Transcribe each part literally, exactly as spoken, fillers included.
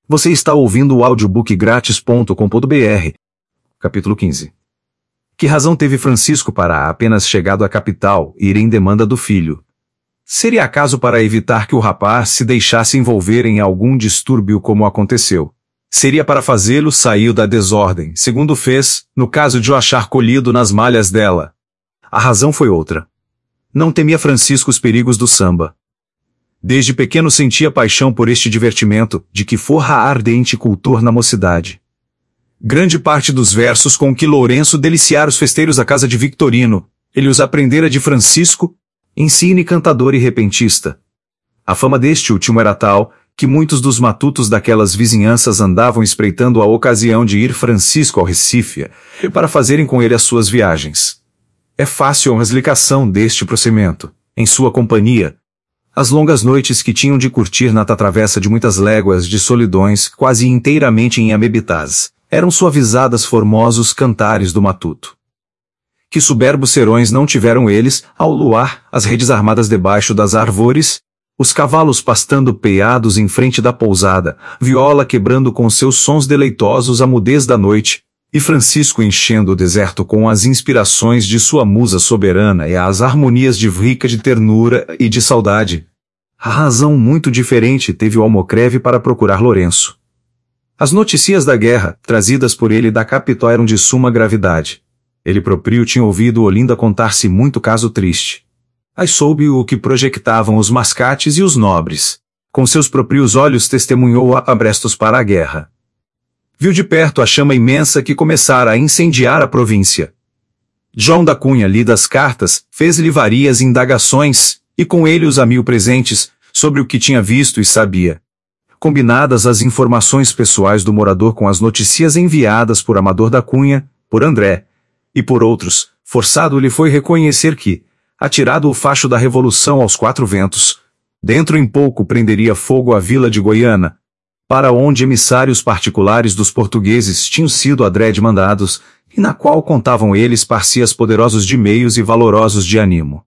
Você está ouvindo o audiobook grátis ponto com ponto br. Capítulo quinze. Que razão teve Francisco para, apenas chegado à capital, ir em demanda do filho? Seria acaso para evitar que o rapaz se deixasse envolver em algum distúrbio como aconteceu? Seria para fazê-lo sair da desordem, segundo fez, no caso de o achar colhido nas malhas dela? A razão foi outra. Não temia Francisco os perigos do samba. Desde pequeno sentia paixão por este divertimento, de que forra ardente cultor na mocidade. Grande parte dos versos com que Lourenço deliciara os festeiros da casa de Victorino, ele os aprendera de Francisco, insigne cantador e repentista. A fama deste último era tal, que muitos dos matutos daquelas vizinhanças andavam espreitando a ocasião de ir Francisco ao Recife, para fazerem com ele as suas viagens. É fácil a explicação deste procedimento. Em sua companhia, as longas noites que tinham de curtir na travessa de muitas léguas de solidões, quase inteiramente em Amebitás, eram suavizadas formosos cantares do matuto. Que soberbos serões não tiveram eles, ao luar, as redes armadas debaixo das árvores, os cavalos pastando peiados em frente da pousada, viola quebrando com seus sons deleitosos a mudez da noite, e Francisco enchendo o deserto com as inspirações de sua musa soberana e as harmonias de rica de ternura e de saudade. A razão muito diferente teve o Almocreve para procurar Lourenço. As notícias da guerra, trazidas por ele da capital, eram de suma gravidade. Ele próprio tinha ouvido Olinda contar-se muito caso triste. Aí soube o que projectavam os mascates e os nobres. Com seus próprios olhos testemunhou a abrestos para a guerra. Viu de perto a chama imensa que começara a incendiar a província. João da Cunha, lidas cartas, fez-lhe várias indagações, e com ele os a mil presentes, sobre o que tinha visto e sabia. Combinadas as informações pessoais do morador com as notícias enviadas por Amador da Cunha, por André, e por outros, forçado lhe foi reconhecer que, atirado o facho da Revolução aos quatro ventos, dentro em pouco prenderia fogo a vila de Goiânia, para onde emissários particulares dos portugueses tinham sido adrede mandados, e na qual contavam eles parcias poderosos de meios e valorosos de ânimo.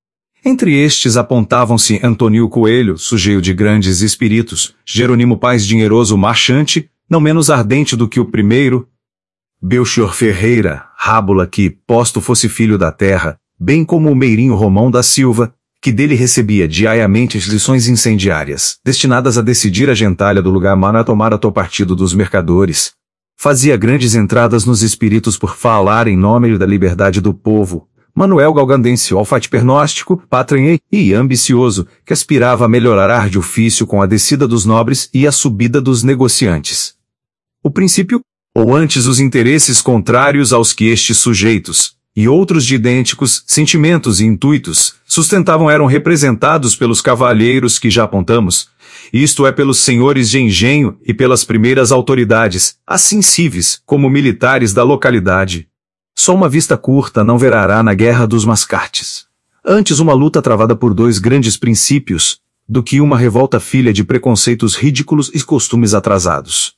Entre estes apontavam-se Antônio Coelho, sujeito de grandes espíritos, Jerônimo Paz dinheroso marchante, não menos ardente do que o primeiro, Belchior Ferreira, Rábula que, posto fosse filho da terra, bem como o Meirinho Romão da Silva, que dele recebia diariamente as lições incendiárias, destinadas a decidir a gentalha do lugar para tomar a partido dos mercadores. Fazia grandes entradas nos espíritos por falar em nome da liberdade do povo. Manuel Galgandense, olfate pernóstico, patranhei e ambicioso, que aspirava a melhorar de ofício com a descida dos nobres e a subida dos negociantes. O princípio, ou antes os interesses contrários aos que estes sujeitos, e outros de idênticos sentimentos e intuitos, sustentavam eram representados pelos cavalheiros que já apontamos, isto é pelos senhores de engenho e pelas primeiras autoridades, assim civis como militares da localidade. Só uma vista curta não verará na guerra dos mascates. Antes uma luta travada por dois grandes princípios, do que uma revolta filha de preconceitos ridículos e costumes atrasados.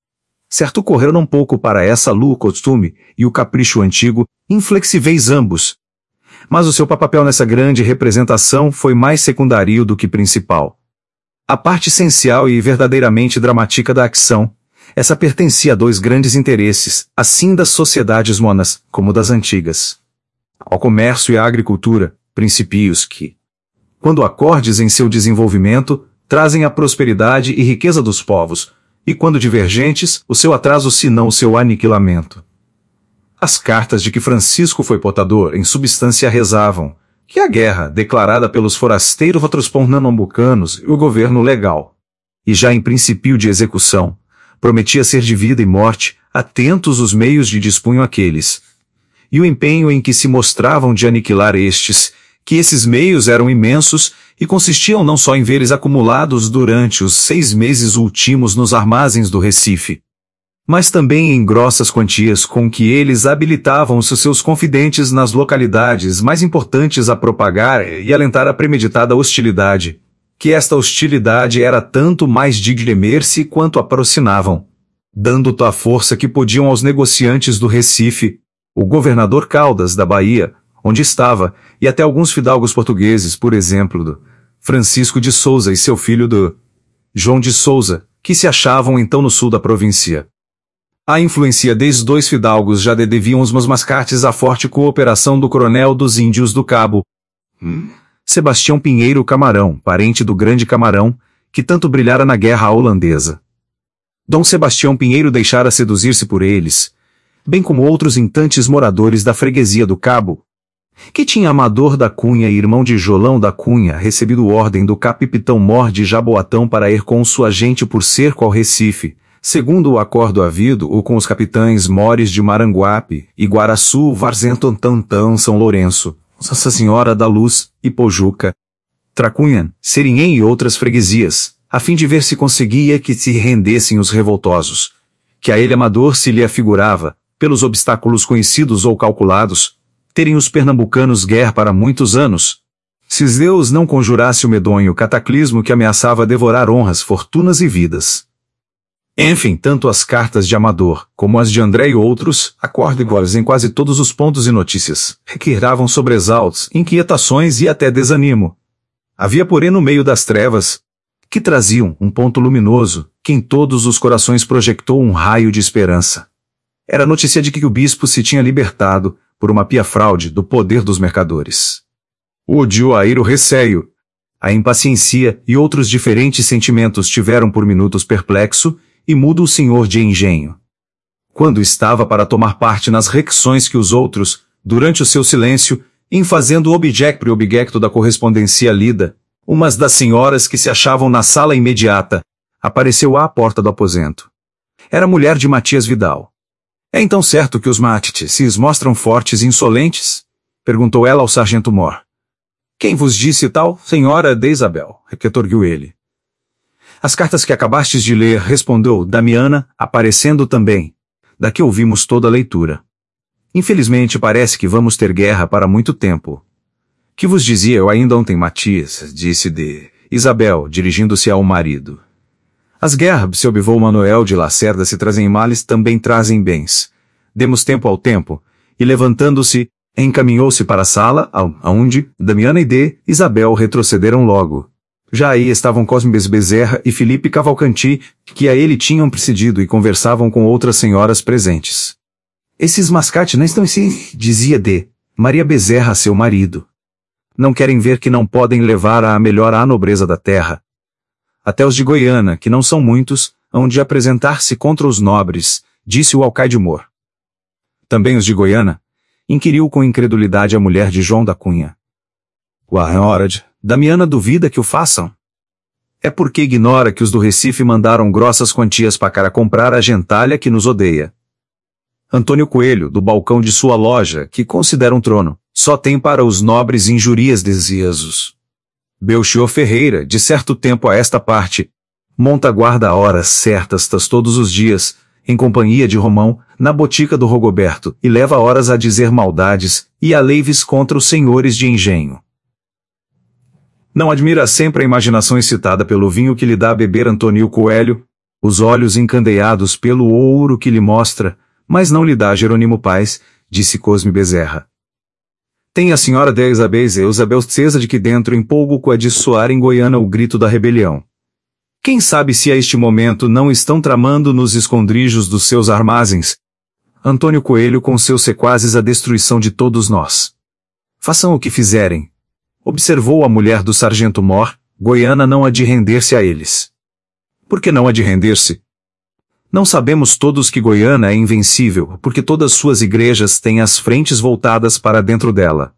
Certo correram um pouco para essa lua o costume e o capricho antigo, inflexíveis ambos. Mas o seu papel nessa grande representação foi mais secundário do que principal. A parte essencial e verdadeiramente dramática da ação, essa pertencia a dois grandes interesses, assim das sociedades monas, como das antigas. Ao comércio e à agricultura, princípios que, quando acordes em seu desenvolvimento, trazem a prosperidade e riqueza dos povos, e quando divergentes, o seu atraso se não o seu aniquilamento. As cartas de que Francisco foi portador, em substância rezavam que a guerra, declarada pelos forasteiros pernambucanos e o governo legal, e já em princípio de execução, prometia ser de vida e morte, atentos os meios de dispunham aqueles, e o empenho em que se mostravam de aniquilar estes, que esses meios eram imensos, e consistiam não só em veres acumulados durante os seis meses últimos nos armazéns do Recife, mas também em grossas quantias com que eles habilitavam os seus confidentes nas localidades mais importantes a propagar e alentar a premeditada hostilidade, que esta hostilidade era tanto mais digna de temer-se quanto aproximavam, dando a força que podiam aos negociantes do Recife, o governador Caldas da Bahia, onde estava, e até alguns fidalgos portugueses, por exemplo, do Francisco de Souza e seu filho do João de Souza, que se achavam então no sul da província. A influência desses dois fidalgos já deviam os mascates à forte cooperação do coronel dos Índios do Cabo, hum? Sebastião Pinheiro Camarão, parente do Grande Camarão, que tanto brilhara na guerra holandesa. Dom Sebastião Pinheiro deixara seduzir-se por eles, bem como outros intantes moradores da freguesia do Cabo, que tinha Amador da Cunha e irmão de Jolão da Cunha recebido ordem do capitão Mor de Jaboatão para ir com sua gente por cerco ao Recife, segundo o acordo havido ou com os capitães Mores de Maranguape, Iguaraçu, Varzenton, Tantão, São Lourenço, Nossa Senhora da Luz, Ipojuca, Tracunha, Serinhém e outras freguesias, a fim de ver se conseguia que se rendessem os revoltosos, que a ele Amador se lhe afigurava, pelos obstáculos conhecidos ou calculados, terem os pernambucanos guerra para muitos anos, se Deus não conjurasse o medonho cataclismo que ameaçava devorar honras, fortunas e vidas. Enfim, tanto as cartas de Amador, como as de André e outros, acordo iguais em quase todos os pontos e notícias, requeiravam sobressaltos, inquietações e até desanimo. Havia porém no meio das trevas, que traziam um ponto luminoso, que em todos os corações projectou um raio de esperança. Era a notícia de que o bispo se tinha libertado, por uma pia fraude, do poder dos mercadores. O ódio, a ira, o receio, a impaciência e outros diferentes sentimentos tiveram por minutos perplexo e mudo o senhor de engenho. Quando estava para tomar parte nas requisições que os outros, durante o seu silêncio, em fazendo objeto e objeto da correspondência lida, umas das senhoras que se achavam na sala imediata, apareceu à porta do aposento. Era a mulher de Matias Vidal. É então certo que os matites se mostram fortes e insolentes? Perguntou ela ao sargento Mor. Quem vos disse tal, senhora de Isabel? Retorquiu ele. As cartas que acabastes de ler, respondeu Damiana, aparecendo também. Daqui ouvimos toda a leitura. Infelizmente parece que vamos ter guerra para muito tempo. Que vos dizia eu ainda ontem, Matias, disse de Isabel, dirigindo-se ao marido. As guerras, se observou Manuel de Lacerda, se trazem males, também trazem bens. Demos tempo ao tempo, e levantando-se, encaminhou-se para a sala, aonde Damiana e de Isabel retrocederam logo. Já aí estavam Cosme Bezerra e Felipe Cavalcanti, que a ele tinham precedido e conversavam com outras senhoras presentes. Esses mascates não estão assim, dizia de Maria Bezerra a seu marido. Não querem ver que não podem levar a melhor à nobreza da terra. Até os de Goiânia, que não são muitos, hão de apresentar-se contra os nobres, disse o alcaide Mor. Também os de Goiânia? Inquiriu com incredulidade a mulher de João da Cunha. Uá, é hora de... Damiana duvida que o façam? É porque ignora que os do Recife mandaram grossas quantias para comprar a gentalha que nos odeia. Antônio Coelho, do balcão de sua loja, que considera um trono, só tem para os nobres injurias desiesos. Belchior Ferreira, de certo tempo a esta parte, monta guarda a horas certas tas todos os dias, em companhia de Romão, na botica do Rogoberto, e leva horas a dizer maldades, e a leives contra os senhores de engenho. Não admira sempre a imaginação excitada pelo vinho que lhe dá a beber Antônio Coelho, os olhos encandeados pelo ouro que lhe mostra, mas não lhe dá Jerônimo Paz, disse Cosme Bezerra. Tem a senhora de Isabel Isabel César de que dentro empolgo-co a de soar em Goiânia o grito da rebelião. Quem sabe se a este momento não estão tramando nos escondrijos dos seus armazéns, Antônio Coelho com seus sequazes a destruição de todos nós. Façam o que fizerem. Observou a mulher do sargento Mor, Goiânia não há de render-se a eles. Por que não há de render-se? Não sabemos todos que Goiânia é invencível, porque todas suas igrejas têm as frentes voltadas para dentro dela.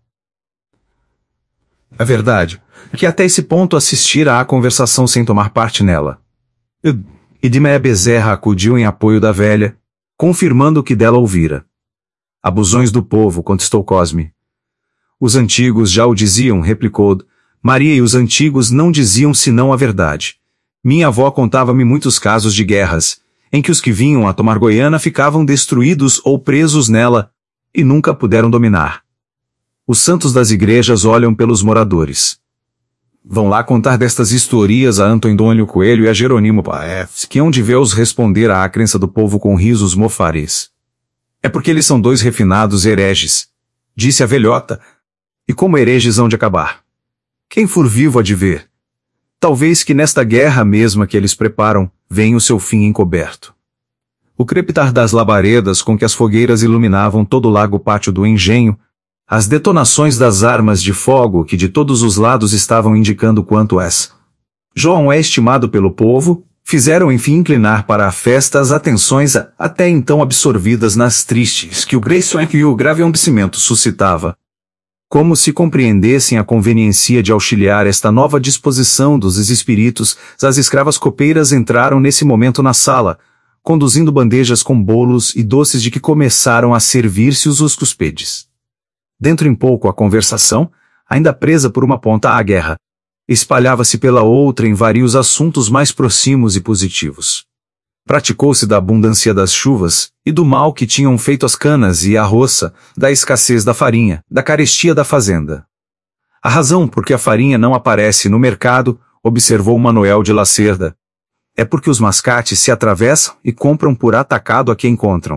É verdade, que até esse ponto assistira à conversação sem tomar parte nela. E de Maria Bezerra acudiu em apoio da velha, confirmando o que dela ouvira. Abusões do povo, contestou Cosme. Os antigos já o diziam, replicou Maria, e os antigos não diziam senão a verdade. Minha avó contava-me muitos casos de guerras, em que os que vinham a tomar Goiânia ficavam destruídos ou presos nela, e nunca puderam dominar. Os santos das igrejas olham pelos moradores. Vão lá contar destas historias a Antônio Coelho e a Jerônimo Paes, que hão de ver-os responder à crença do povo com risos mofares. É porque eles são dois refinados hereges, disse a velhota, e como hereges hão de acabar. Quem for vivo há de ver. Talvez que nesta guerra mesma que eles preparam, vem o seu fim encoberto. O crepitar das labaredas com que as fogueiras iluminavam todo o largo pátio do engenho, as detonações das armas de fogo que de todos os lados estavam indicando quanto és. João é estimado pelo povo, fizeram enfim inclinar para a festa as atenções até então absorvidas nas tristes que o Grayson e o grave acontecimento suscitava. Como se compreendessem a conveniência de auxiliar esta nova disposição dos espíritos, as escravas copeiras entraram nesse momento na sala, conduzindo bandejas com bolos e doces de que começaram a servir-se os cuspedes. Dentro em pouco a conversação, ainda presa por uma ponta à guerra, espalhava-se pela outra em vários assuntos mais próximos e positivos. Praticou-se da abundância das chuvas, e do mal que tinham feito as canas e a roça, da escassez da farinha, da carestia da fazenda. A razão por que a farinha não aparece no mercado, observou Manuel de Lacerda, é porque os mascates se atravessam e compram por atacado a que encontram.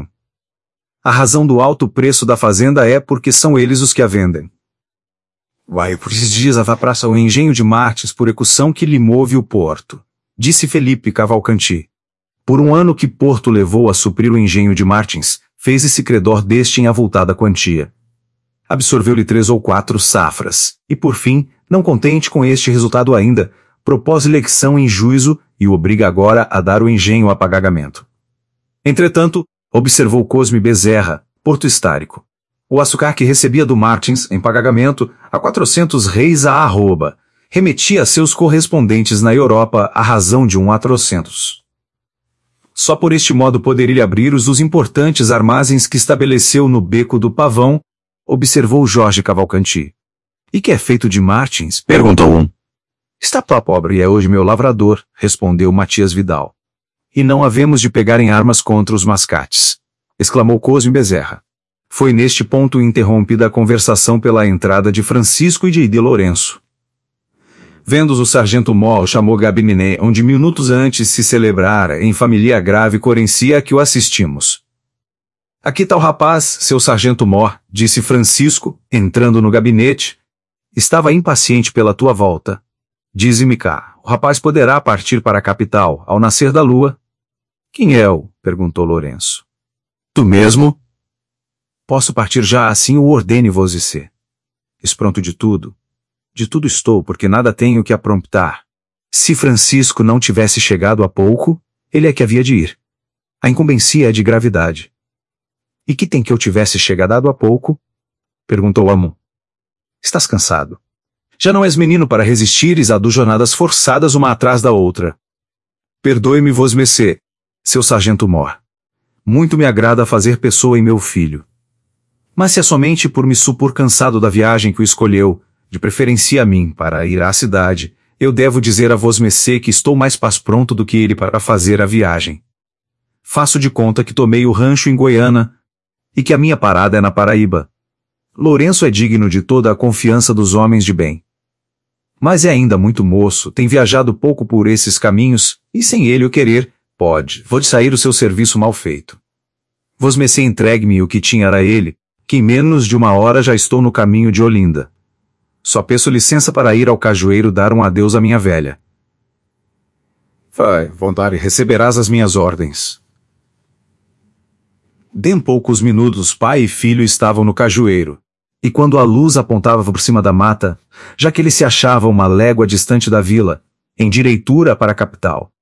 A razão do alto preço da fazenda é porque são eles os que a vendem. Vai por esses dias a praça o engenho de Martins por ecução que lhe move o porto, disse Felipe Cavalcanti. Por um ano que Porto levou a suprir o engenho de Martins, fez-se credor deste em avultada quantia. Absorveu-lhe três ou quatro safras, e por fim, não contente com este resultado ainda, propôs-lhe eleição em juízo e o obriga agora a dar o engenho a pagamento. Entretanto, observou Cosme Bezerra, Porto Histórico. O açúcar que recebia do Martins, em pagamento, a quatrocentos reis a arroba, remetia a seus correspondentes na Europa a razão de um a trocentos. Só por este modo poderia abrir os dos importantes armazéns que estabeleceu no Beco do Pavão, observou Jorge Cavalcanti. E que é feito de Martins? Perguntou um. Está pá pobre e é hoje meu lavrador, respondeu Matias Vidal. E não havemos de pegar em armas contra os mascates, exclamou Cosme Bezerra. Foi neste ponto interrompida a conversação pela entrada de Francisco e de de Lourenço. Vendo-os o sargento Mó chamou gabinete onde minutos antes se celebrara em família grave corencia a que o assistimos. Aqui está o rapaz, seu sargento Mó, disse Francisco, entrando no gabinete. Estava impaciente pela tua volta. Dize-me cá, o rapaz poderá partir para a capital ao nascer da lua? Quem é o? Perguntou Lourenço. Tu mesmo? Posso partir já assim o ordene você. Espronto de tudo. De tudo estou, porque nada tenho que apromptar. Se Francisco não tivesse chegado há pouco, ele é que havia de ir. A incumbência é de gravidade. E que tem que eu tivesse chegado há pouco? Perguntou Amon. Estás cansado. Já não és menino para resistires a duas jornadas forçadas uma atrás da outra. Perdoe-me vosmecê, seu sargento Mor. Muito me agrada fazer pessoa em meu filho. Mas se é somente por me supor cansado da viagem que o escolheu, de preferência a mim, para ir à cidade, eu devo dizer a vosmecê que estou mais paz pronto do que ele para fazer a viagem. Faço de conta que tomei o rancho em Goiânia, e que a minha parada é na Paraíba. Lourenço é digno de toda a confiança dos homens de bem. Mas é ainda muito moço, tem viajado pouco por esses caminhos, e sem ele o querer, pode, vou de sair o seu serviço mal feito. Vosmecê entregue-me o que tinha a ele, que em menos de uma hora já estou no caminho de Olinda. Só peço licença para ir ao cajueiro dar um adeus à minha velha. Vai, vontade, receberás as minhas ordens. Dem poucos minutos pai e filho estavam no cajueiro, e quando a luz apontava por cima da mata, já que ele se achava uma légua distante da vila, em direitura para a capital,